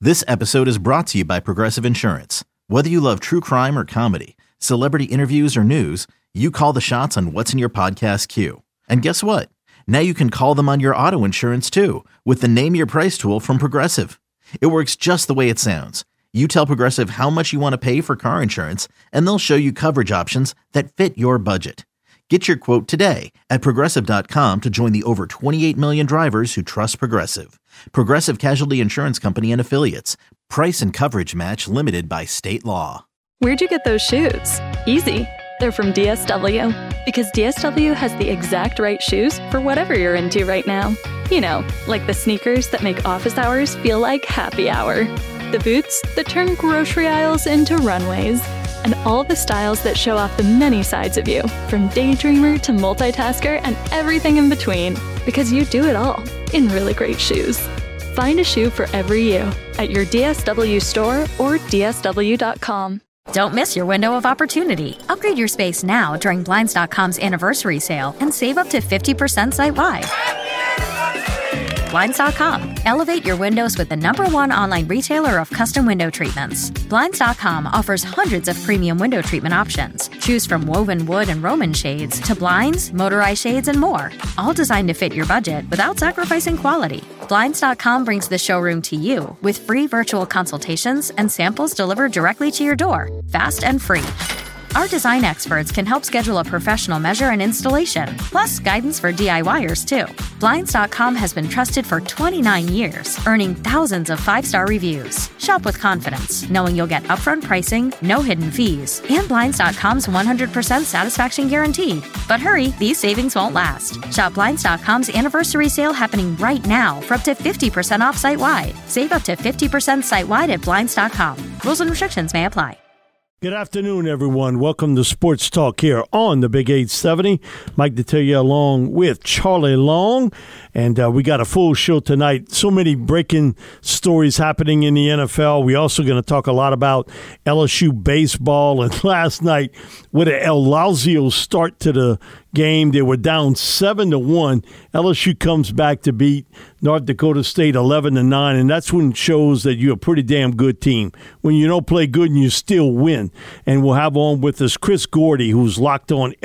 This episode is brought to you by Progressive Insurance. Whether you love true crime or comedy, celebrity interviews or news, you call the shots on what's in your podcast queue. And guess what? Now you can call them on your auto insurance too with the Name Your Price tool from Progressive. It works just the way it sounds. You tell Progressive how much you want to pay for car insurance, and they'll show you coverage options that fit your budget. Get your quote today at Progressive.com to join the over 28 million drivers who trust Progressive. Progressive Casualty Insurance Company and Affiliates. Price and coverage match limited by state law. Where'd you get those shoes? Easy. They're from DSW. Because DSW has the exact right shoes for whatever you're into right now. You know, like the sneakers that make office hours feel like happy hour. The boots that turn grocery aisles into runways. And all the styles that show off the many sides of you, from daydreamer to multitasker and everything in between. Because you do it all in really great shoes. Find a shoe for every you at your DSW store or DSW.com. Don't miss your window of opportunity. Upgrade your space now during Blinds.com's anniversary sale and save up to 50% site-wide. Blinds.com. Elevate your windows with the #1 online retailer of custom window treatments. Blinds.com offers hundreds of premium window treatment options. Choose from woven wood and Roman shades to blinds, motorized shades, and more. All designed to fit your budget without sacrificing quality. Blinds.com brings the showroom to you with free virtual consultations and samples delivered directly to your door, fast and free. Our design experts can help schedule a professional measure and installation, plus guidance for DIYers too. Blinds.com has been trusted for 29 years, earning thousands of 5-star reviews. Shop with confidence, knowing you'll get upfront pricing, no hidden fees, and Blinds.com's 100% satisfaction guarantee. But hurry, these savings won't last. Shop Blinds.com's anniversary sale happening right now for up to 50% off site-wide. Save up to 50% site-wide at Blinds.com. Rules and restrictions may apply. Good afternoon, everyone. Welcome to Sports Talk here on the Big 870. Mike Detillier along with Charlie Long. And we got a full show tonight. So many breaking stories happening in the NFL. We're also going to talk a lot about LSU baseball. And last night, with an El Lauzio start to the game, they were down 7-1. LSU comes back to beat North Dakota State 11-9, and that's when it shows that you're a pretty damn good team. When you don't play good and you still win. And we'll have on with us Chris Gordy, who's locked on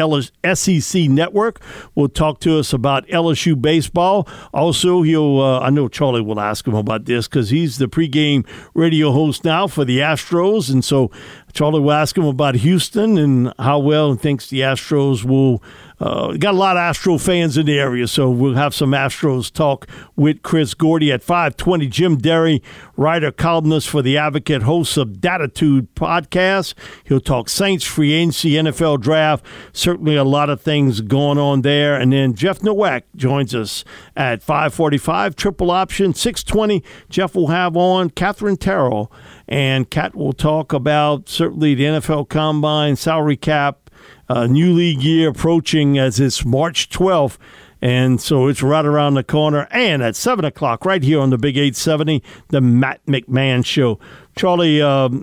SEC Network. Will talk to us about LSU baseball. Also, he'll I know Charlie will ask him about this because he's the pregame radio host now for the Astros, and so Charlie will ask him about Houston and how well he thinks the Astros will. Got a lot of Astro fans in the area, so we'll have some Astros talk with Chris Gordy at 5:20. Jim Derry, writer, columnist for The Advocate, host of Datitude podcast. He'll talk Saints, free agency, NFL draft. Certainly a lot of things going on there. And then Jeff Nowak joins us at 5:45. Triple option, 6:20. Jeff will have on Catherine Terrell, and Kat will talk about certainly the NFL Combine, salary cap, new league year approaching as it's March 12th, and so it's right around the corner. And at 7 o'clock, right here on the Big 870, the Matt McMahon Show. Charlie,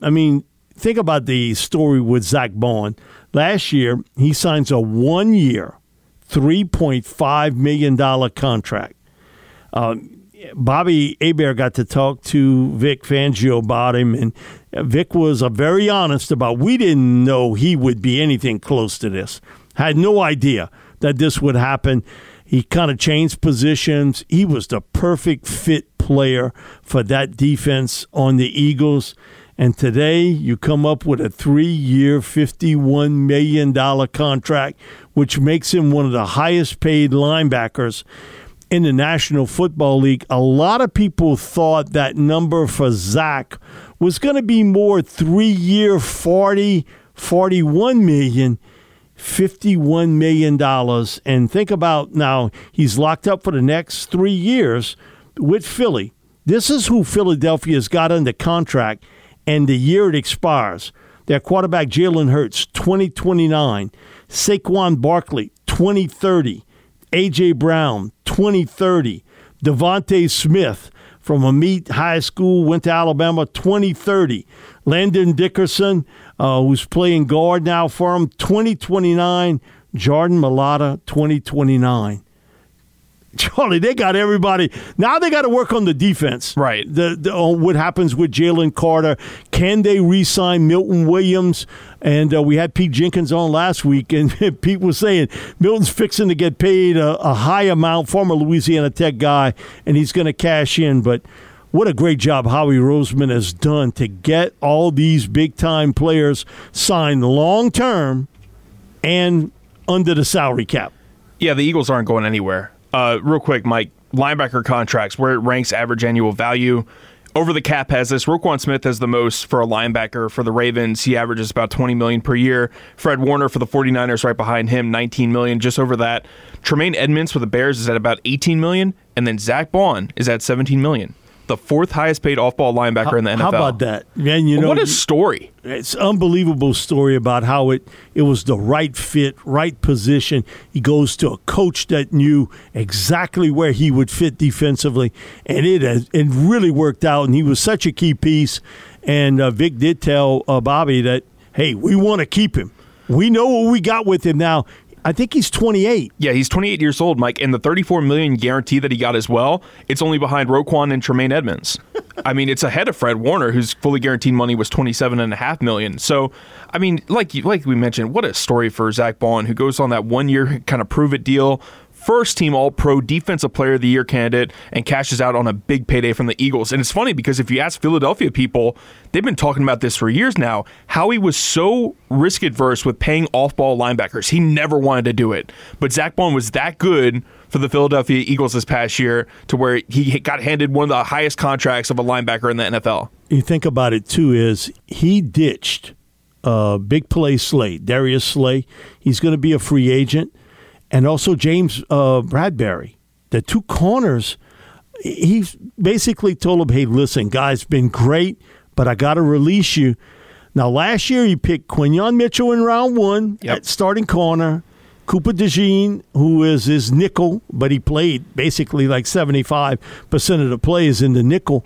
think about the story with Zach Bond. Last year, he signs a 1-year, $3.5 million contract. Bobby Hebert got to talk to Vic Fangio about him, and Vic was very honest about we didn't know he would be anything close to this. Had no idea that this would happen. He kind of changed positions. He was the perfect fit player for that defense on the Eagles. And today you come up with a 3-year, $51 million contract, which makes him one of the highest paid linebackers in the National Football League. A lot of people thought that number for Zach was going to be more 3-year, $41 million, $51 million. And think about now, he's locked up for the next 3 years with Philly. This is who Philadelphia's got under contract, and the year it expires. Their quarterback, Jalen Hurts, 2029. Saquon Barkley, 2030. A.J. Brown, 2030. Devontae Smith from Amite High School, went to Alabama, 2030. Landon Dickerson, who's playing guard now for him, 2029. Jordan Mailata, 2029. Charlie, they got everybody. Now they got to work on the defense. Right. On what happens with Jalen Carter. Can they re-sign Milton Williams? And we had Pete Jenkins on last week, and Pete was saying Milton's fixing to get paid a high amount, former Louisiana Tech guy, and he's going to cash in. But what a great job Howie Roseman has done to get all these big-time players signed long-term and under the salary cap. Yeah, the Eagles aren't going anywhere. Real quick, Mike, linebacker contracts, where it ranks average annual value. Over the Cap has this. Roquan Smith has the most for a linebacker for the Ravens. He averages about $20 million per year. Fred Warner for the 49ers right behind him, $19 million, just over that. Tremaine Edmonds for the Bears is at about $18 million, and then Zach Baun is at $17 million. The fourth highest paid off-ball linebacker in the NFL. How about that? Man, what a story. It's an unbelievable story about how it was the right fit, right position. He goes to a coach that knew exactly where he would fit defensively, and it really worked out, and he was such a key piece. And Vic did tell Bobby that, hey, we want to keep him. We know what we got with him now. I think he's 28. Yeah, he's 28 years old, Mike, and the $34 million guarantee that he got as well, it's only behind Roquan and Tremaine Edmonds. I mean, it's ahead of Fred Warner, whose fully guaranteed money was $27.5 million. So, I mean, like we mentioned, what a story for Zach Baun, who goes on that one-year kind of prove-it deal, first-team All-Pro Defensive Player of the Year candidate, and cashes out on a big payday from the Eagles. And it's funny because if you ask Philadelphia people, they've been talking about this for years now, how he was so risk-adverse with paying off-ball linebackers. He never wanted to do it. But Zach Baun was that good for the Philadelphia Eagles this past year to where he got handed one of the highest contracts of a linebacker in the NFL. You think about it, too, is he ditched big play Slay, Darius Slay. He's going to be a free agent. And also James Bradbury, the two corners, he basically told him, hey, listen, guys, been great, but I got to release you. Now, last year he picked Quinyon Mitchell in round one at starting corner, Cooper DeJean, who is his nickel, but he played basically like 75% of the plays in the nickel,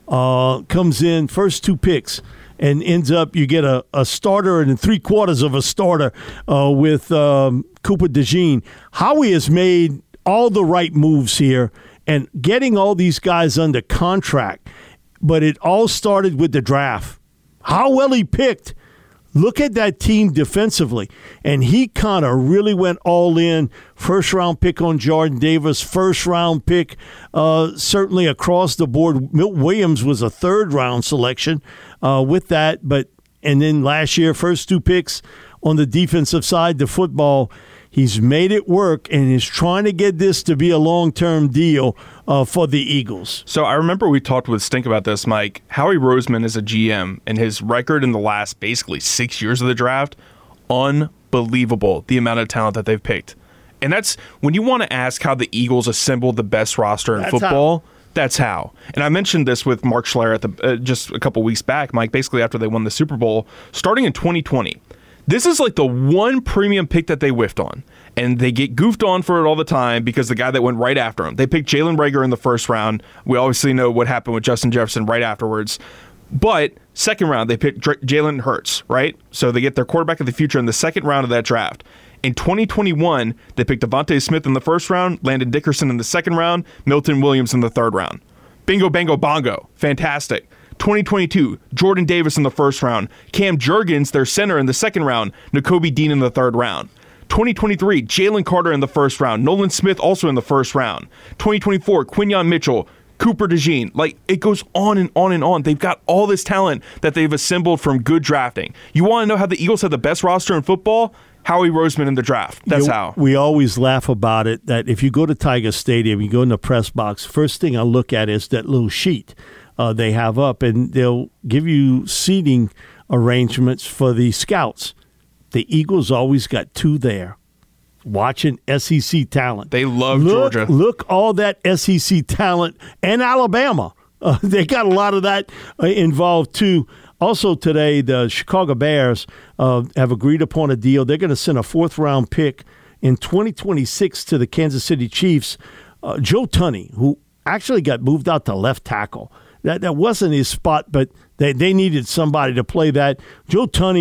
comes in first two picks. And ends up, you get a starter and 3/4 of a starter with Cooper DeJean. Howie has made all the right moves here and getting all these guys under contract. But it all started with the draft. How well he picked. Look at that team defensively. And he kind of really went all in. First-round pick on Jordan Davis. First-round pick certainly across the board. Milton Williams was a third-round selection with that. And then last year, first two picks on the defensive side, the football. He's made it work and is trying to get this to be a long-term deal for the Eagles. So I remember we talked with Stink about this, Mike. Howie Roseman is a GM, and his record in the last basically 6 years of the draft, unbelievable, the amount of talent that they've picked. And that's when you want to ask how the Eagles assembled the best roster in football. That's how. And I mentioned this with Mark Schler at just a couple weeks back, Mike, basically after they won the Super Bowl, starting in 2020. This is like the one premium pick that they whiffed on. And they get goofed on for it all the time because the guy that went right after him. They picked Jalen Reagor in the first round. We obviously know what happened with Justin Jefferson right afterwards. But second round, they picked Jalen Hurts, right? So they get their quarterback of the future in the second round of that draft. In 2021, they picked Devontae Smith in the first round, Landon Dickerson in the second round, Milton Williams in the third round. Bingo, bango, bongo. Fantastic. 2022, Jordan Davis in the first round, Cam Jurgens, their center, in the second round, Nakobe Dean in the third round. 2023, Jalen Carter in the first round, Nolan Smith also in the first round. 2024, Quinyon Mitchell, Cooper DeJean. Like, it goes on and on and on. They've got all this talent that they've assembled from good drafting. You want to know how the Eagles have the best roster in football? Howie Roseman in the draft. That's how. We always laugh about it, that if you go to Tiger Stadium, you go in the press box, first thing I look at is that little sheet they have up, and they'll give you seating arrangements for the scouts. The Eagles always got two there watching SEC talent. They love Georgia. Look, all that SEC talent, and Alabama. They got a lot of that involved, too. Also today, the Chicago Bears have agreed upon a deal. They're going to send a fourth-round pick in 2026 to the Kansas City Chiefs. Joe Tunney, who actually got moved out to left tackle. That wasn't his spot, but they needed somebody to play that. Joe Tunney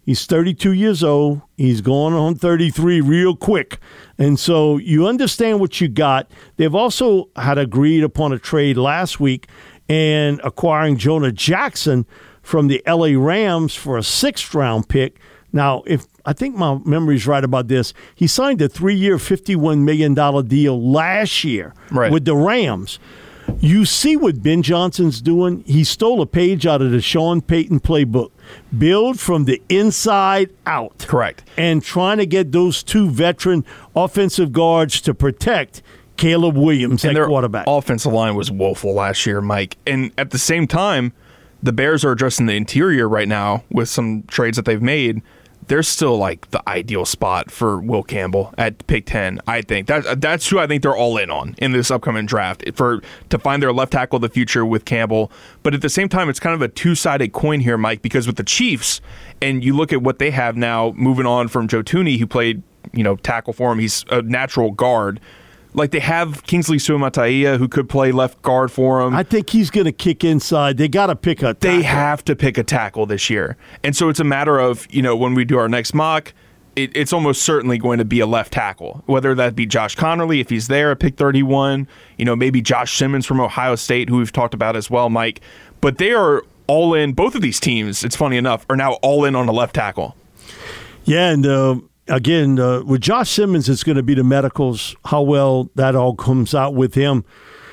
He's 32 years old. He's going on 33 real quick. And so you understand what you got. They've also had agreed upon a trade last week and acquiring Jonah Jackson from the LA Rams for a 6th-round pick. Now, if I think my memory's right about this, he signed a 3-year, $51 million deal last year with the Rams. You see what Ben Johnson's doing? He stole a page out of the Sean Payton playbook. Build from the inside out. Correct. And trying to get those 2 veteran offensive guards to protect Caleb Williams at quarterback. Offensive line was woeful last year, Mike. And at the same time, the Bears are addressing the interior right now with some trades that they've made. They're still like the ideal spot for Will Campbell at pick 10. I think that's who I think they're all in on in this upcoming draft to find their left tackle of the future with Campbell. But at the same time, it's kind of a two-sided coin here, Mike, because with the Chiefs, and you look at what they have now, moving on from Joe Thuney, who played tackle for him. He's a natural guard. Like, they have Kingsley Suamataia, who could play left guard for him. I think he's going to kick inside. They got to pick a tackle. They have to pick a tackle this year. And so it's a matter of, when we do our next mock, it's almost certainly going to be a left tackle, whether that be Josh Connerly, if he's there at pick 31, maybe Josh Simmons from Ohio State, who we've talked about as well, Mike. But they are all in. Both of these teams, it's funny enough, are now all in on a left tackle. Yeah, and again, with Josh Simmons, it's going to be the medicals, how well that all comes out with him.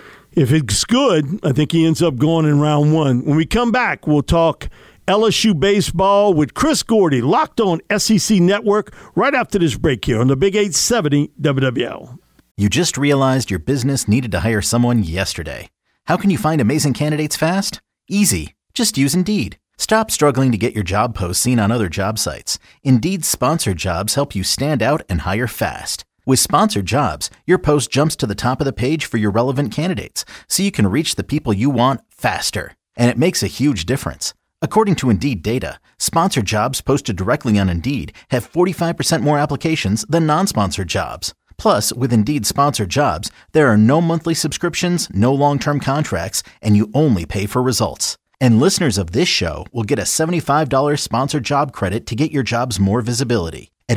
If it's good, I think he ends up going in round 1. When we come back, we'll talk LSU baseball with Chris Gordy, locked on SEC Network, right after this break here on the Big 870 WWL. You just realized your business needed to hire someone yesterday. How can you find amazing candidates fast? Easy. Just use Indeed. Stop struggling to get your job posts seen on other job sites. Indeed's sponsored jobs help you stand out and hire fast. With sponsored jobs, your post jumps to the top of the page for your relevant candidates, so you can reach the people you want faster. And it makes a huge difference. According to Indeed data, sponsored jobs posted directly on Indeed have 45% more applications than non-sponsored jobs. Plus, with Indeed sponsored jobs, there are no monthly subscriptions, no long-term contracts, and you only pay for results. And listeners of this show will get a $75 sponsored job credit to get your jobs more visibility at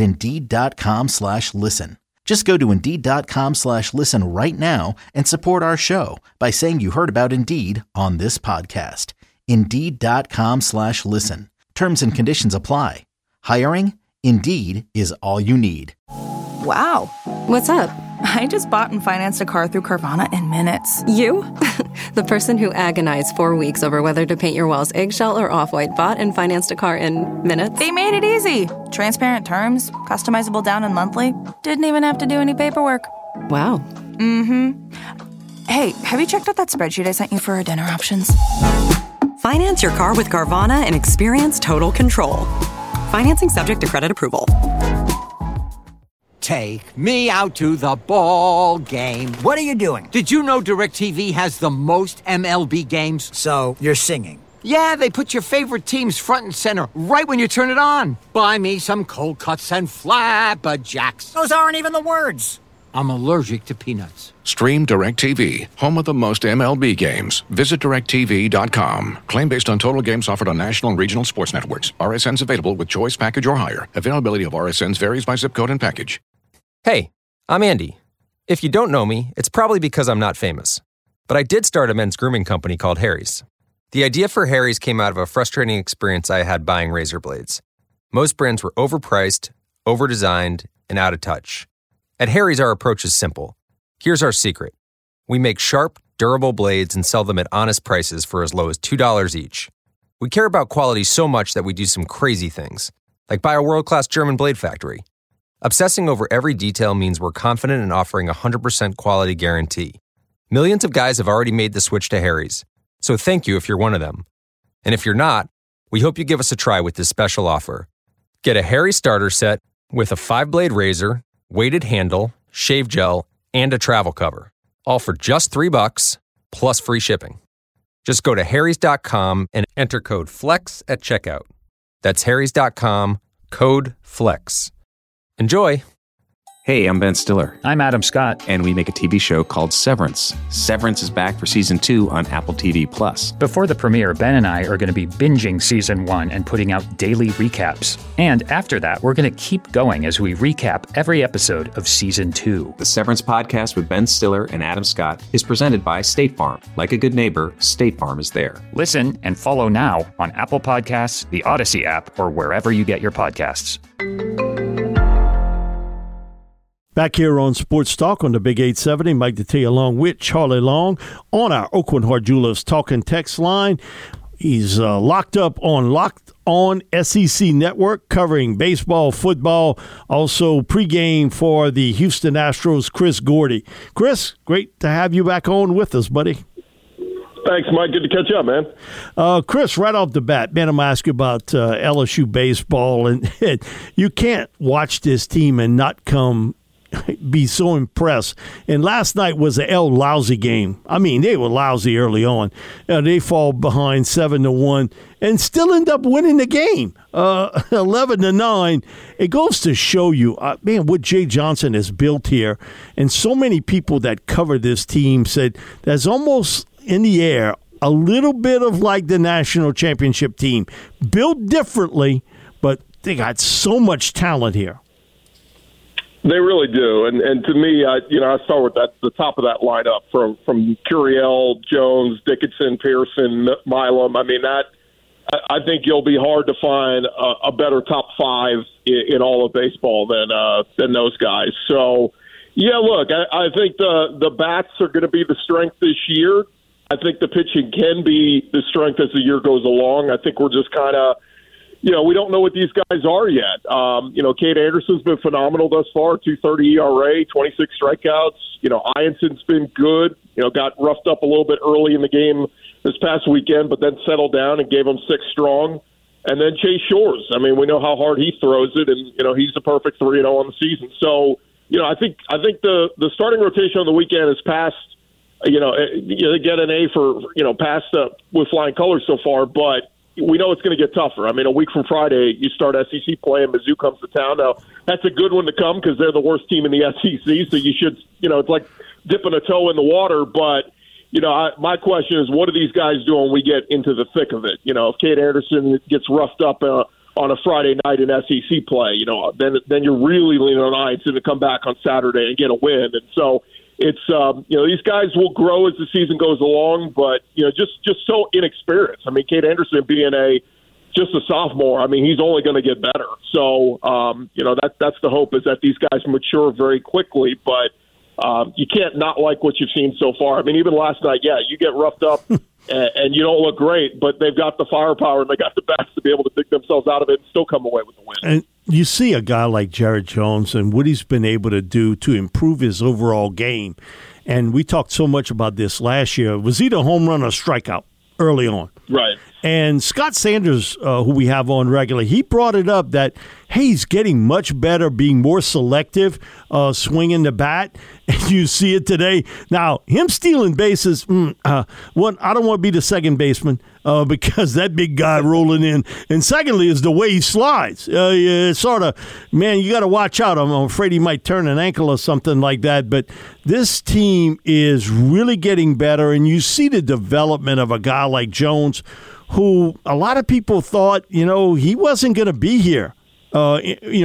Indeed.com/listen. Just go to Indeed.com/listen right now and support our show by saying you heard about Indeed on this podcast. Indeed.com/listen. Terms and conditions apply. Hiring? Indeed is all you need. Wow. What's up? I just bought and financed a car through Carvana in minutes. You? The person who agonized 4 weeks over whether to paint your walls eggshell or off-white bought and financed a car in minutes? They made it easy. Transparent terms, customizable down and monthly. Didn't even have to do any paperwork. Wow. Mm-hmm. Hey, have you checked out that spreadsheet I sent you for our dinner options? Finance your car with Carvana and experience total control. Financing subject to credit approval. Take me out to the ball game. What are you doing? Did you know DirecTV has the most MLB games? So, you're singing. Yeah, they put your favorite teams front and center right when you turn it on. Buy me some cold cuts and flapjacks. Those aren't even the words. I'm allergic to peanuts. Stream DirecTV, home of the most MLB games. Visit DirecTV.com. Claim based on total games offered on national and regional sports networks. RSNs available with choice package or higher. Availability of RSNs varies by zip code and package. Hey, I'm Andy. If you don't know me, it's probably because I'm not famous. But I did start a men's grooming company called Harry's. The idea for Harry's came out of a frustrating experience I had buying razor blades. Most brands were overpriced, overdesigned, and out of touch. At Harry's, our approach is simple. Here's our secret. We make sharp, durable blades and sell them at honest prices for as low as $2 each. We care about quality so much that we do some crazy things, like buy a world-class German blade factory. Obsessing over every detail means we're confident in offering a 100% quality guarantee. Millions of guys have already made the switch to Harry's, so thank you if you're one of them. And if you're not, we hope you give us a try with this special offer. Get a Harry's starter set with a 5-blade razor, weighted handle, shave gel, and a travel cover, all for just $3 plus free shipping. Just go to harrys.com and enter code FLEX at checkout. That's harrys.com, code FLEX. Enjoy! Hey, I'm Ben Stiller. I'm Adam Scott. And we make a TV show called Severance. Severance is back for Season 2 on Apple TV+. Before the premiere, Ben and I are going to be binging Season 1 and putting out daily recaps. And after that, we're going to keep going as we recap every episode of Season 2. The Severance podcast with Ben Stiller and Adam Scott is presented by State Farm. Like a good neighbor, State Farm is there. Listen and follow now on Apple Podcasts, the Odyssey app, or wherever you get your podcasts. Back here on Sports Talk on the Big 870, Mike Detillier along with Charlie Long on our Oakland Heart Jewelers talking text line. He's locked on SEC Network, covering baseball, football, also pregame for the Houston Astros, Chris Gordy. Chris, great to have you back on with us, buddy. Thanks, Mike. Good to catch up, man. Chris, right off the bat, man, I'm going to ask you about LSU baseball. And you can't watch this team and not be so impressed. And last night was a lousy game. I mean, they were lousy early on. They fall behind 7-1 and still end up winning the game, 11-9. It goes to show you, man, what Jay Johnson has built here. And so many people that cover this team said there's almost in the air a little bit of like the national championship team, built differently, but they got so much talent here. They really do, and to me, I start with the top of that lineup from Curiel, Jones, Dickinson, Pearson, Milam. I mean, I think you'll be hard to find a better top five in all of baseball than those guys. So, yeah, look, I think the bats are going to be the strength this year. I think the pitching can be the strength as the year goes along. I think we're just kind of, we don't know what these guys are yet. Cade Anderson's been phenomenal thus far, 2.30 ERA, 26 strikeouts. Ianson's been good. Got roughed up a little bit early in the game this past weekend, but then settled down and gave them 6 strong. And then Chase Shores. I mean, we know how hard he throws it, and he's the perfect 3-0 on the season. So, I think the starting rotation on the weekend is past. They get an A for past with flying colors so far, but we know it's going to get tougher. I mean, a week from Friday, you start SEC play, and Mizzou comes to town. Now, that's a good one to come because they're the worst team in the SEC, so you should, it's like dipping a toe in the water. But, my question is, what do these guys do when we get into the thick of it? If Cade Anderson gets roughed up on a Friday night in SEC play, then you're really leaning on Ianson to come back on Saturday and get a win. And so it's these guys will grow as the season goes along, but just so inexperienced. I mean, Cade Anderson being just a sophomore, I mean, he's only going to get better. So that's the hope, is that these guys mature very quickly. But you can't not like what you've seen so far. I mean, even last night, you get roughed up and you don't look great, but they've got the firepower and they got the bats to be able to dig themselves out of it and still come away with the win. And you see a guy like Jared Jones and what he's been able to do to improve his overall game. And we talked so much about this last year. Was either a home run or strikeout early on. Right. And Scott Sanders, who we have on regularly, he brought it up that, hey, he's getting much better, being more selective, swinging the bat. And you see it today. Now, him stealing bases, one, I don't want to be the second baseman because that big guy rolling in. And secondly is the way he slides. It's sort of, man, you got to watch out. I'm afraid he might turn an ankle or something like that. But this team is really getting better, and you see the development of a guy like Jones, who a lot of people thought, he wasn't going to be here, for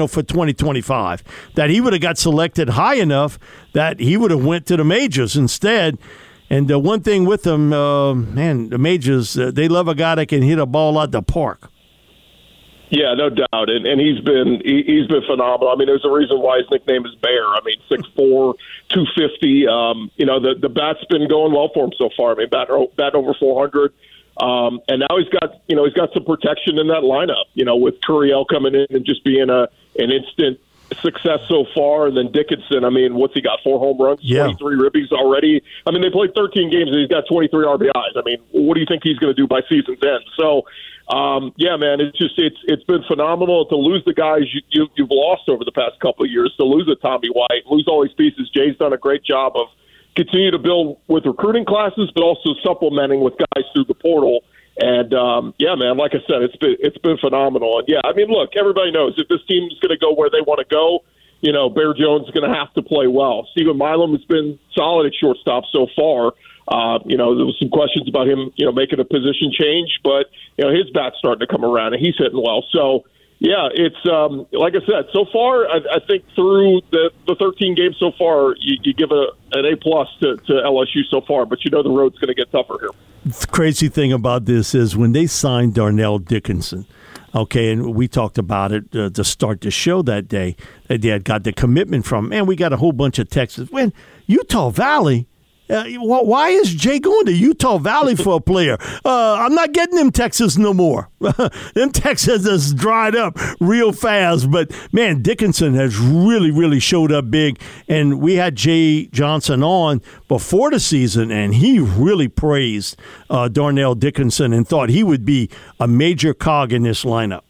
2025, that he would have got selected high enough that he would have went to the majors instead. And the one thing with them, the majors, they love a guy that can hit a ball out the park. Yeah, no doubt, and he's been phenomenal. I mean, there's a reason why his nickname is Bear. I mean, 6'4", 250. The bat's been going well for him so far. I mean, bat over 400. And now he's got some protection in that lineup, with Curiel coming in and just being an instant success so far. And then Dickinson, I mean, what's he got? 4 home runs, 23 ribbies already. I mean, they played 13 games and he's got 23 RBIs. I mean, what do you think he's going to do by season's end? So, man, it's been phenomenal to lose the guys you've lost over the past couple of years, to lose a Tommy White, lose all these pieces. Jay's done a great job of continue to build with recruiting classes, but also supplementing with guys through the portal. And man, like I said, it's been phenomenal. And I mean, look, everybody knows if this team's going to go where they want to go, Bear Jones is going to have to play well. Stephen Milam has been solid at shortstop so far. There was some questions about him, making a position change, but, his bat's starting to come around, and he's hitting well. So, yeah, it's like I said, so far, I think through the 13 games so far, you give an A-plus to LSU so far, but the road's going to get tougher here. The crazy thing about this is when they signed Darnell Dickinson, okay, and we talked about it to start the show that day, that they had got the commitment from, man, we got a whole bunch of texts. When Utah Valley, why is Jay going to Utah Valley for a player? I'm not getting them Texas no more. Them Texas has dried up real fast. But, man, Dickinson has really, really showed up big. And we had Jay Johnson on before the season, and he really praised Darnell Dickinson and thought he would be a major cog in this lineup.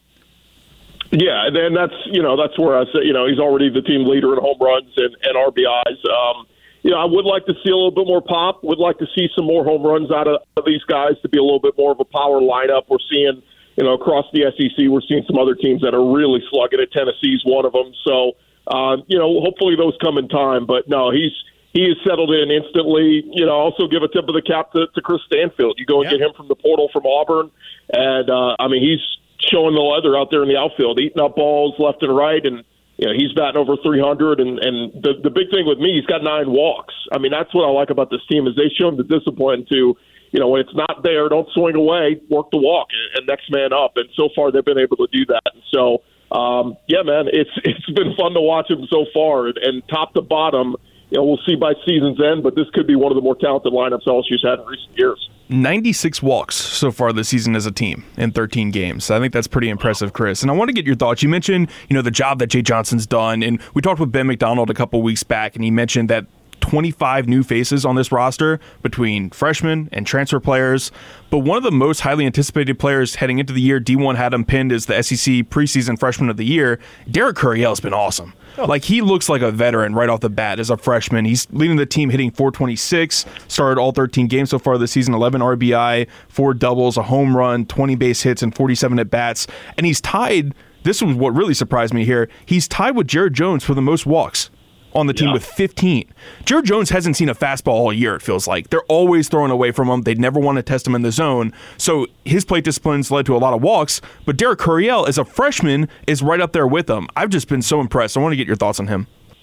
Yeah, and that's where I say, he's already the team leader in home runs and RBIs. I would like to see a little bit more pop. Would like to see some more home runs out of these guys to be a little bit more of a power lineup. We're seeing, across the SEC, we're seeing some other teams that are really slugging it. Tennessee's one of them. So, hopefully those come in time. But no, he is settled in instantly. Also give a tip of the cap to Chris Stanfield. You go and get him from the portal from Auburn, and he's showing the leather out there in the outfield, eating up balls left and right, and he's batting over 300, and the big thing with me, he's got 9 walks. I mean, that's what I like about this team is they show him the discipline to, when it's not there, don't swing away, work the walk, and next man up. And so far, they've been able to do that. And so, man, it's been fun to watch him so far, and top to bottom. We'll see by season's end, but this could be one of the more talented lineups LSU's had in recent years. 96 walks so far this season as a team in 13 games. I think that's pretty impressive, Chris. And I want to get your thoughts. You mentioned, the job that Jay Johnson's done, and we talked with Ben McDonald a couple weeks back, and he mentioned that 25 new faces on this roster between freshmen and transfer players. But one of the most highly anticipated players heading into the year, D1 had him pinned as the SEC preseason freshman of the year. Derek Curiel has been awesome. Like, he looks like a veteran right off the bat as a freshman. He's leading the team hitting .426, started all 13 games so far this season, 11 RBI, 4 doubles, a home run, 20 base hits, and 47 at-bats. And he's tied, this was what really surprised me here, he's tied with Jared Jones for the most walks on the team with 15. Jared Jones hasn't seen a fastball all year, it feels like. They're always throwing away from him. They never want to test him in the zone. So his plate discipline's led to a lot of walks, but Derek Curiel, as a freshman, is right up there with him. I've just been so impressed. I want to get your thoughts on him.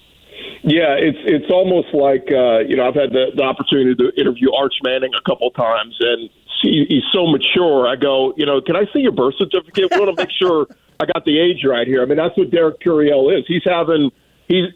Yeah, it's almost like, I've had the opportunity to interview Arch Manning a couple times, and he's so mature. I go, can I see your birth certificate? We want to make sure I got the age right here. I mean, that's what Derek Curiel is. He's having through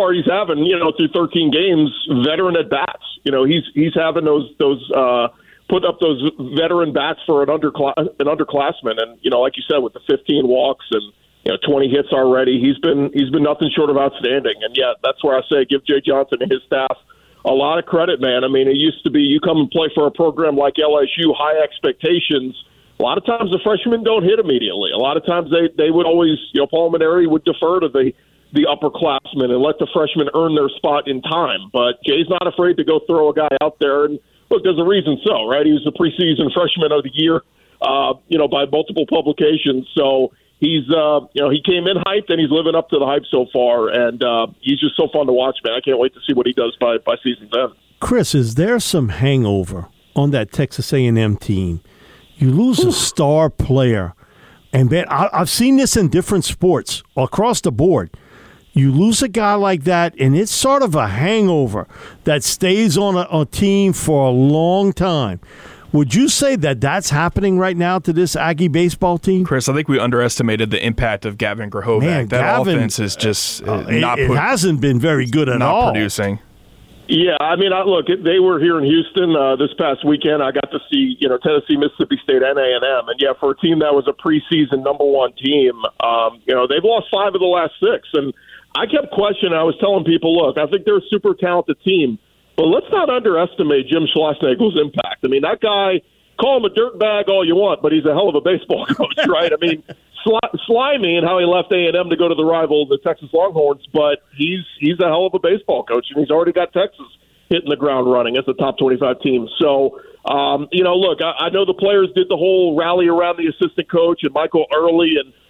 13 games, veteran at bats. He's having those put up those veteran bats for an underclassman, and like you said, with the 15 walks and 20 hits already, he's been nothing short of outstanding. And yeah, that's where I say give Jay Johnson and his staff a lot of credit, man. I mean, it used to be you come and play for a program like LSU, high expectations. A lot of times the freshmen don't hit immediately. A lot of times they would always, Paul Maneri would defer to the upperclassmen and let the freshmen earn their spot in time. But Jay's not afraid to go throw a guy out there. And look, there's a reason so, right? He was the preseason freshman of the year, by multiple publications. So he's, he came in hyped and he's living up to the hype so far. And he's just so fun to watch, man. I can't wait to see what he does by season's end. Chris, is there some hangover on that Texas A&M team? You lose a star player. And, man, I've seen this in different sports across the board. You lose a guy like that, and it's sort of a hangover that stays on a team for a long time. Would you say that that's happening right now to this Aggie baseball team? Chris, I think we underestimated the impact of Gavin Grahovac. Man, Gavin, offense is just it hasn't been very good at all. Not producing. Yeah, I mean, look, they were here in Houston this past weekend. I got to see, Tennessee, Mississippi State, and A&M. And, yeah, for a team that was a preseason #1 team, they've lost 5 of the last 6. And I kept questioning. I was telling people, look, I think they're a super talented team, but let's not underestimate Jim Schlossnagle's impact. I mean, that guy, call him a dirtbag all you want, but he's a hell of a baseball coach, right? I mean, slimy in how he left A&M to go to the rival, the Texas Longhorns, but he's a hell of a baseball coach, and he's already got Texas hitting the ground running as a top 25 team. So, look, I know the players did the whole rally around the assistant coach and Michael Early, and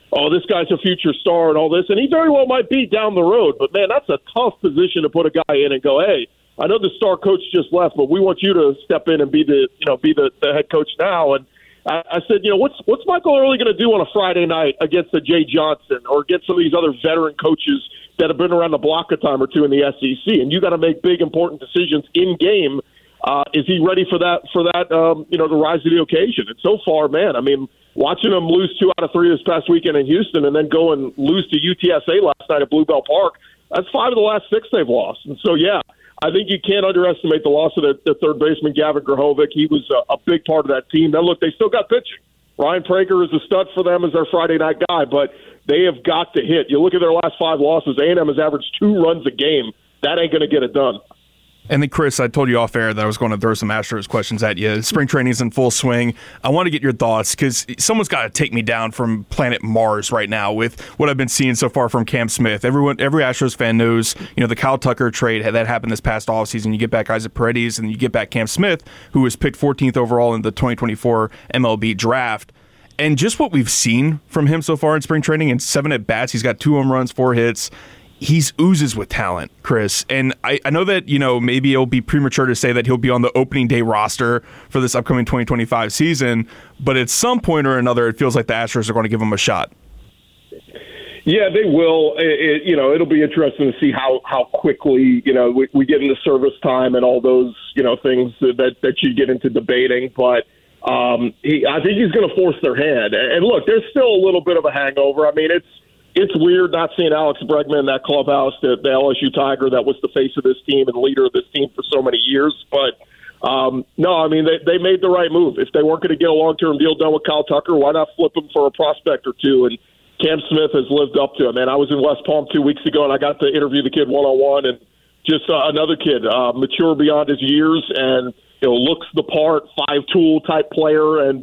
oh, this guy's a future star and all this, and he very well might be down the road. But, man, that's a tough position to put a guy in and go, hey, I know the star coach just left, but we want you to step in and be the head coach now. And I said, what's Michael Early going to do on a Friday night against a Jay Johnson or against some of these other veteran coaches that have been around the block a time or two in the SEC? And you got to make big, important decisions in game. Is he ready for that? To rise to the occasion? And so far, man, I mean, watching him lose 2 out of 3 this past weekend in Houston, and then go and lose to UTSA last night at Bluebell Park. That's 5 of the last 6 they've lost. And so, yeah, I think you can't underestimate the loss of the third baseman, Gavin Grahovic. He was a big part of that team. Now, look, they still got pitching. Ryan Prager is a stud for them as their Friday night guy, but they have got to hit. You look at their last 5 losses, A&M has averaged 2 runs a game. That ain't going to get it done. And then, Chris, I told you off air that I was going to throw some Astros questions at you. Spring training's in full swing. I want to get your thoughts because someone's got to take me down from planet Mars right now with what I've been seeing so far from Cam Smith. Every Astros fan knows, the Kyle Tucker trade that happened this past offseason. You get back Isaac Paredes and you get back Cam Smith, who was picked 14th overall in the 2024 MLB draft. And just what we've seen from him so far in spring training, in 7 at-bats, he's got 2 home runs, 4 hits. He's oozes with talent, Chris. And I know that, maybe it'll be premature to say that he'll be on the opening day roster for this upcoming 2025 season, but at some point or another, it feels like the Astros are going to give him a shot. Yeah, they will. It'll be interesting to see how quickly, we get into service time and all those, things that you get into debating. But I think he's going to force their hand. And look, there's still a little bit of a hangover. I mean, it's weird not seeing Alex Bregman in that clubhouse, the LSU Tiger that was the face of this team and leader of this team for so many years. But, no, I mean, they made the right move. If they weren't going to get a long-term deal done with Kyle Tucker, why not flip him for a prospect or two? And Cam Smith has lived up to it. Man, I was in West Palm 2 weeks ago, and I got to interview the kid one-on-one, and just another kid, mature beyond his years and, looks the part, 5-tool type player, and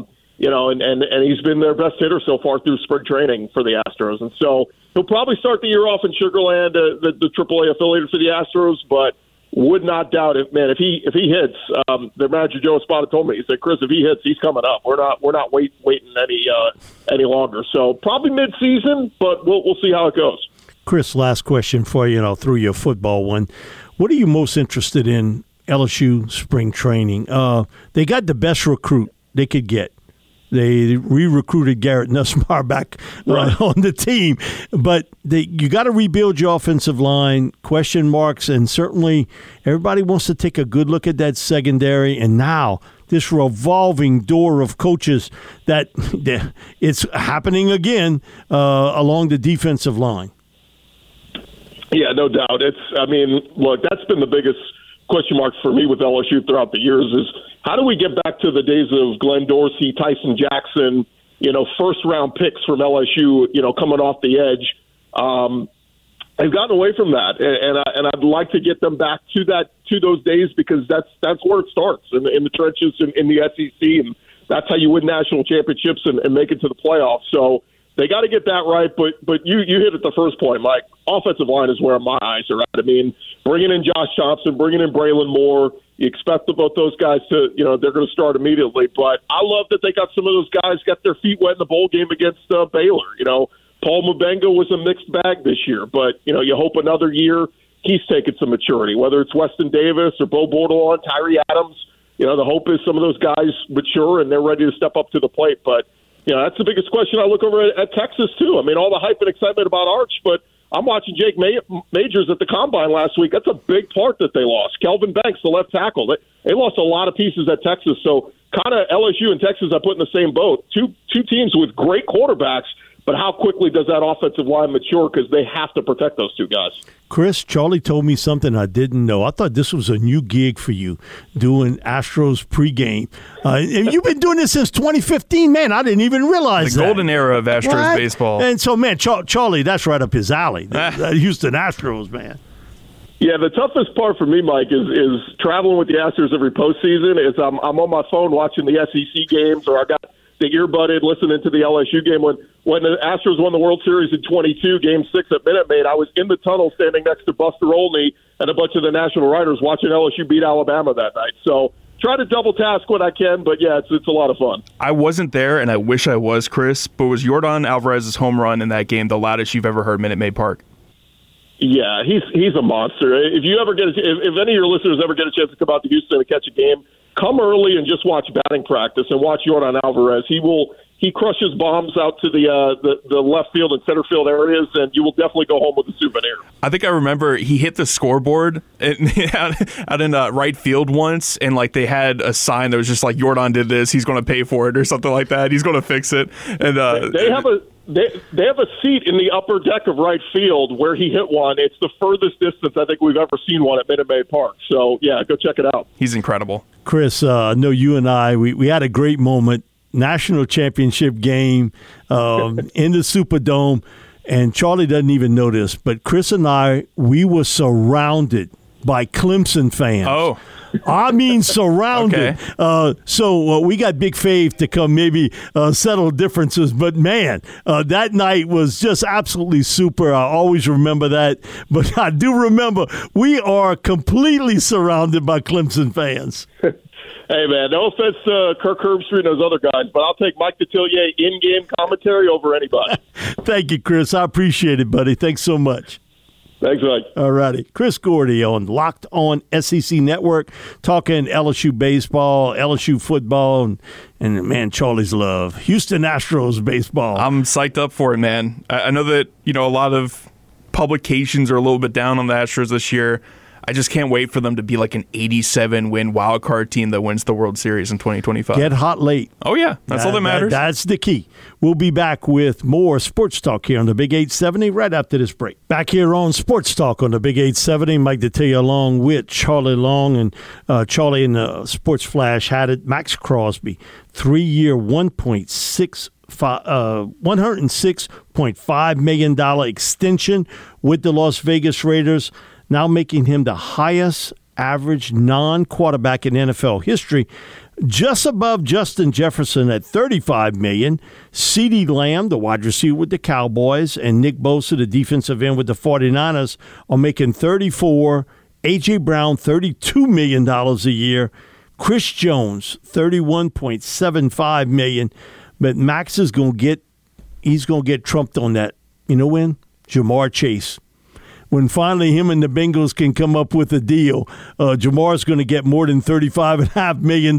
and he's been their best hitter so far through spring training for the Astros. And so he'll probably start the year off in Sugar Land, the AAA affiliated for the Astros, but would not doubt it, man. If he hits, their manager Joe Espada told me, he said, Chris, if he hits, he's coming up. We're not waiting any longer. So probably mid-season, but we'll see how it goes. Chris, last question for you, and I'll throw you a football one. What are you most interested in LSU spring training? They got the best recruit they could get. They re-recruited Garrett Nussmeier back on the team. But you got to rebuild your offensive line, question marks, and certainly everybody wants to take a good look at that secondary. And now this revolving door of coaches that it's happening again along the defensive line. Yeah, no doubt. Look, that's been the biggest question mark for me with LSU throughout the years is how do we get back to the days of Glenn Dorsey, Tyson Jackson, first-round picks from LSU, coming off the edge. I've gotten away from that, and I'd like to get them back to those days because that's where it starts, in the trenches in the SEC, and that's how you win national championships and make it to the playoffs. So they got to get that right, but you hit at the first point, Mike. Offensive line is where my eyes are at. I mean, bringing in Josh Thompson, bringing in Braylon Moore, you expect both those guys to, they're going to start immediately. But I love that they got some of those guys got their feet wet in the bowl game against Baylor. Paul Mubenga was a mixed bag this year, but, you hope another year he's taken some maturity, whether it's Weston Davis or Bo Bordelon, Tyree Adams. The hope is some of those guys mature and they're ready to step up to the plate. But, that's the biggest question. I look over at Texas, too. I mean, all the hype and excitement about Arch, but I'm watching Jake Majors at the Combine last week. That's a big part that they lost. Kelvin Banks, the left tackle. They lost a lot of pieces at Texas. So kind of LSU and Texas I put in the same boat. Two teams with great quarterbacks, but how quickly does that offensive line mature because they have to protect those two guys? Chris, Charlie told me something I didn't know. I thought this was a new gig for you, doing Astros pregame. And you've been doing this since 2015. Man, I didn't even realize the golden era of Astros baseball. And so, man, Charlie, that's right up his alley. The Houston Astros, man. Yeah, the toughest part for me, Mike, is traveling with the Astros every postseason. I'm on my phone watching the SEC games, or I got the earbud listening to the LSU game. When the Astros won the World Series in 22, Game 6 at Minute Maid, I was in the tunnel standing next to Buster Olney and a bunch of the national writers watching LSU beat Alabama that night. So try to double task when I can, but yeah, it's a lot of fun. I wasn't there, and I wish I was, Chris, but was Yordan Alvarez's home run in that game the loudest you've ever heard Minute Maid Park? Yeah, he's a monster. If you ever if any of your listeners ever get a chance to come out to Houston to catch a game, come early and just watch batting practice and watch Yordan Alvarez. He crushes bombs out to the left field and center field areas, and you will definitely go home with a souvenir. I think I remember he hit the scoreboard out in right field once, and like they had a sign that was just like, Yordan did this, he's going to pay for it or something like that. He's going to fix it. And they have a seat in the upper deck of right field where he hit one. It's the furthest distance I think we've ever seen one at Minute Maid Park. So, yeah, go check it out. He's incredible. Chris, I know you and I, we had a great moment. National championship game in the Superdome, and Charlie doesn't even know this, but Chris and I, we were surrounded by Clemson fans. Oh. I mean, surrounded. Okay. So we got Big Fave to come maybe settle differences. But, man, that night was just absolutely super. I always remember that. But I do remember we are completely surrounded by Clemson fans. Hey, man, no offense to Kirk Herbstreit and those other guys, but I'll take Mike Detillier in-game commentary over anybody. Thank you, Chris. I appreciate it, buddy. Thanks so much. Thanks, Mike. All righty. Chris Gordy on Locked On SEC Network, talking LSU baseball, LSU football, and man, Charlie's love. Houston Astros baseball. I'm psyched up for it, man. I know that, a lot of publications are a little bit down on the Astros this year. I just can't wait for them to be like an 87-win wildcard team that wins the World Series in 2025. Get hot late. Oh, yeah. That's all that matters. That's the key. We'll be back with more Sports Talk here on the Big 870 right after this break. Back here on Sports Talk on the Big 870, Mike Detillier along with Charlie Long. And Charlie in the Sports Flash had it. Max Crosby, 3-year, $106.5 million extension with the Las Vegas Raiders, now making him the highest average non-quarterback in NFL history, just above Justin Jefferson at $35 million. CeeDee Lamb, the wide receiver with the Cowboys, and Nick Bosa, the defensive end with the 49ers, are making $34. A.J. Brown, $32 million a year. Chris Jones, $31.75 million. But Max is going to get trumped on that. You know when? Jamar Chase. When finally him and the Bengals can come up with a deal, Jamar's going to get more than $35.5 million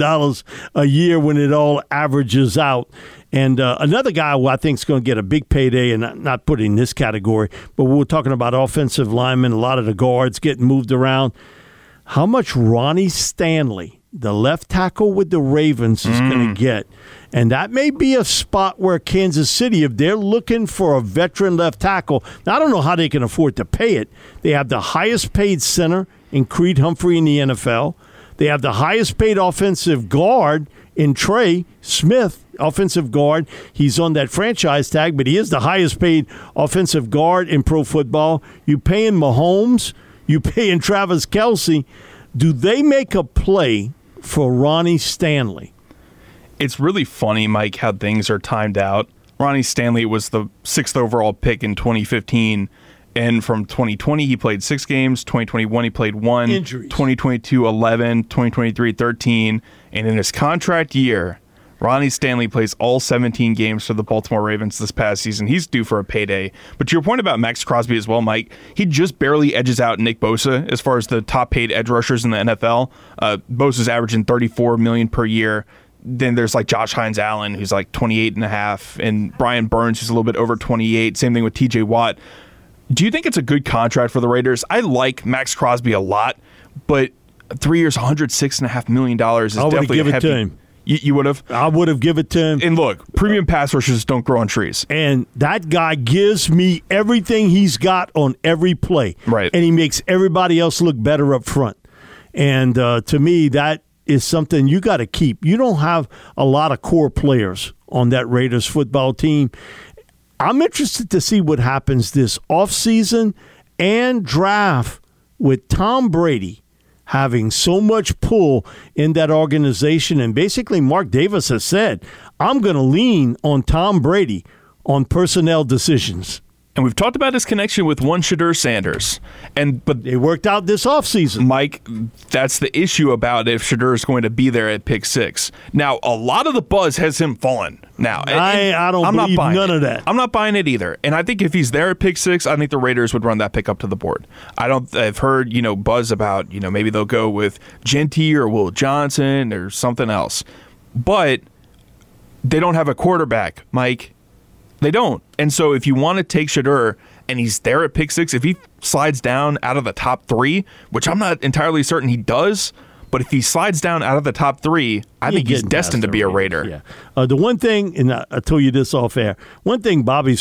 a year when it all averages out. And another guy who I think is going to get a big payday, and not put in this category, but we're talking about offensive linemen, a lot of the guards getting moved around. How much Ronnie Stanley, the left tackle with the Ravens, is going to get? And that may be a spot where Kansas City, if they're looking for a veteran left tackle, now I don't know how they can afford to pay it. They have the highest paid center in Creed Humphrey in the NFL. They have the highest paid offensive guard in Trey Smith, offensive guard. He's on that franchise tag, but he is the highest paid offensive guard in pro football. You paying Mahomes, you paying Travis Kelce. Do they make a play for Ronnie Stanley? It's really funny, Mike, how things are timed out. Ronnie Stanley was the 6th overall pick in 2015, and from 2020 he played 6 games, 2021 he played 1, Injuries. 2022 11, 2023 13, and in his contract year, Ronnie Stanley plays all 17 games for the Baltimore Ravens this past season. He's due for a payday. But to your point about Max Crosby as well, Mike, he just barely edges out Nick Bosa as far as the top paid edge rushers in the NFL. Bosa's averaging $34 million per year. Then there's like Josh Hines-Allen, who's like 28.5, and Brian Burns, who's a little bit over 28. Same thing with TJ Watt. Do you think it's a good contract for the Raiders? I like Max Crosby a lot, but 3 years, $106.5 million is definitely give heavy. It to him. You would have? I would have given it to him. And look, premium pass rushers don't grow on trees. And that guy gives me everything he's got on every play. Right. And he makes everybody else look better up front. And to me, that is something you got to keep. You don't have a lot of core players on that Raiders football team. I'm interested to see what happens this offseason and draft with Tom Brady having so much pull in that organization. And basically, Mark Davis has said, I'm going to lean on Tom Brady on personnel decisions. And we've talked about his connection with one Shedeur Sanders. But they worked out this offseason. Mike, that's the issue about if Shedeur is going to be there at pick 6. Now, a lot of the buzz has him fallen now. I don't believe none of that. I'm not buying it either. And I think if he's there at pick 6, I think the Raiders would run that pick up to the board. I've heard, buzz about, maybe they'll go with Genty or Will Johnson or something else. But they don't have a quarterback, Mike. They don't. And so if you want to take Shedeur and he's there at pick 6, if he slides down out of the top 3, which I'm not entirely certain he does, but if he slides down out of the top 3, I think he's destined to be a Raider. Yeah. The one thing, and I told you this off air, one thing Bobby's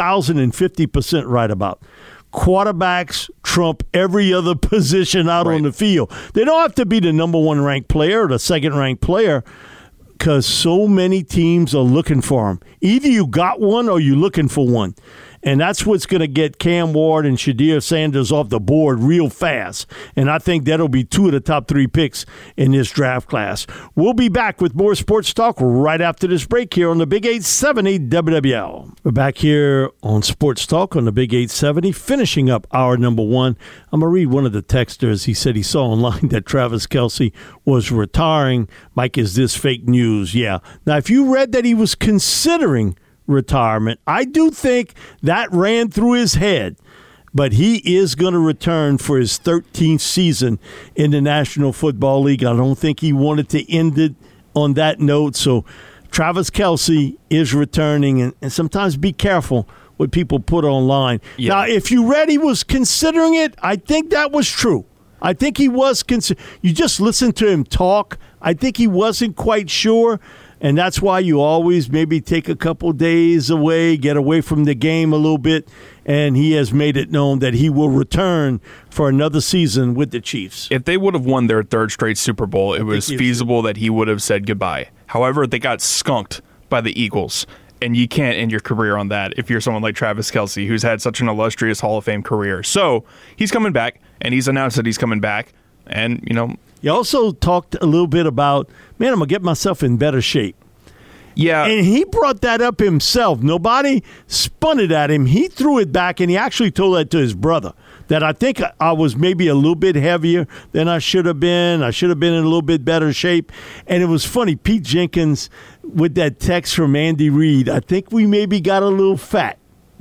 2,050% right about. Quarterbacks trump every other position out on the field. They don't have to be the number 1 ranked player or the second ranked player, because so many teams are looking for him. Either you got one or you're looking for one. And that's what's going to get Cam Ward and Shedeur Sanders off the board real fast. And I think that'll be 2 of the top 3 picks in this draft class. We'll be back with more sports talk right after this break here on the Big 870 WWL. We're back here on Sports Talk on the Big 870, finishing up hour number 1. I'm going to read one of the texters. He said he saw online that Travis Kelce was retiring. Mike, is this fake news? Yeah. Now, if you read that he was considering retirement, I do think that ran through his head, but he is going to return for his 13th season in the National Football League. I don't think he wanted to end it on that note. So Travis Kelce is returning, and sometimes be careful what people put online. Yeah. Now, if you read he was considering it, I think that was true. I think he was you just listen to him talk. I think he wasn't quite sure. And that's why you always maybe take a couple days away, get away from the game a little bit. And he has made it known that he will return for another season with the Chiefs. If they would have won their 3rd straight Super Bowl, it was feasible that he would have said goodbye. However, they got skunked by the Eagles. And you can't end your career on that if you're someone like Travis Kelce, who's had such an illustrious Hall of Fame career. So he's coming back, and he's announced that he's coming back. And, he also talked a little bit about, man, I'm going to get myself in better shape. Yeah. And he brought that up himself. Nobody spun it at him. He threw it back, and he actually told that to his brother, that I think I was maybe a little bit heavier than I should have been. I should have been in a little bit better shape. And it was funny, Pete Jenkins, with that text from Andy Reid, I think we maybe got a little fat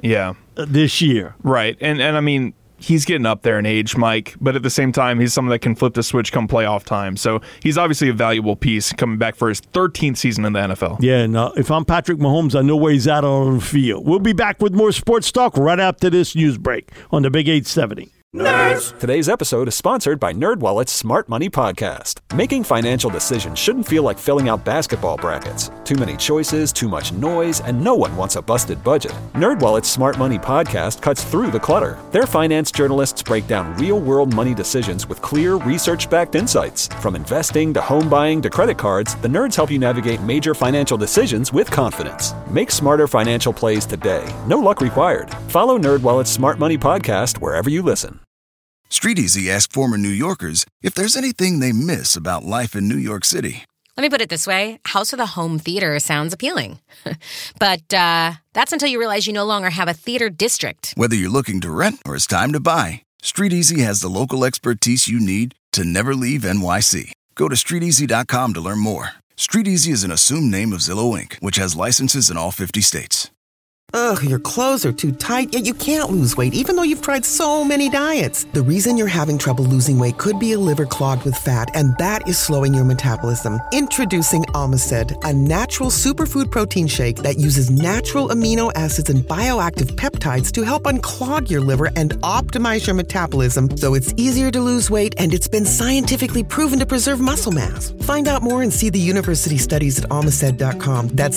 this year. Right. And I mean, he's getting up there in age, Mike, but at the same time, he's someone that can flip the switch come playoff time. So he's obviously a valuable piece coming back for his 13th season in the NFL. Yeah, no, if I'm Patrick Mahomes, I know where he's at on the field. We'll be back with more sports talk right after this news break on the Big 870. Nerds! Today's episode is sponsored by NerdWallet's Smart Money Podcast. Making financial decisions shouldn't feel like filling out basketball brackets. Too many choices, too much noise, and no one wants a busted budget. NerdWallet's Smart Money Podcast cuts through the clutter. Their finance journalists break down real-world money decisions with clear, research-backed insights. From investing to home buying to credit cards, the nerds help you navigate major financial decisions with confidence. Make smarter financial plays today. No luck required. Follow NerdWallet's Smart Money Podcast wherever you listen. StreetEasy asked former New Yorkers if there's anything they miss about life in New York City. Let me put it this way. House with a home theater sounds appealing. But that's until you realize you no longer have a theater district. Whether you're looking to rent or it's time to buy, StreetEasy has the local expertise you need to never leave NYC. Go to StreetEasy.com to learn more. StreetEasy is an assumed name of Zillow Inc., which has licenses in all 50 states. Ugh, your clothes are too tight, yet you can't lose weight even though you've tried so many diets. The reason you're having trouble losing weight could be a liver clogged with fat, and that is slowing your metabolism. Introducing Omicid, a natural superfood protein shake that uses natural amino acids and bioactive peptides to help unclog your liver and optimize your metabolism so it's easier to lose weight, and it's been scientifically proven to preserve muscle mass. Find out more and see the university studies at Omicid.com. That's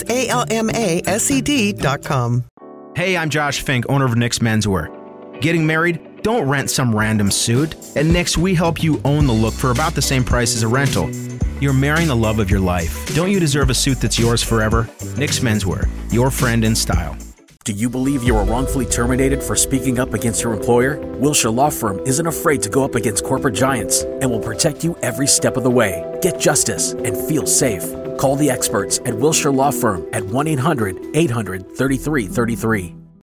ALMASED.com. Hey, I'm Josh Fink, owner of Nick's Menswear. Getting married? Don't rent some random suit. At Nick's, we help you own the look for about the same price as a rental. You're marrying the love of your life. Don't you deserve a suit that's yours forever? Nick's Menswear, your friend in style. Do you believe you were wrongfully terminated for speaking up against your employer? Wilshire Law Firm isn't afraid to go up against corporate giants and will protect you every step of the way. Get justice and feel safe. Call the experts at Wilshire Law Firm at 1-800-800-3333.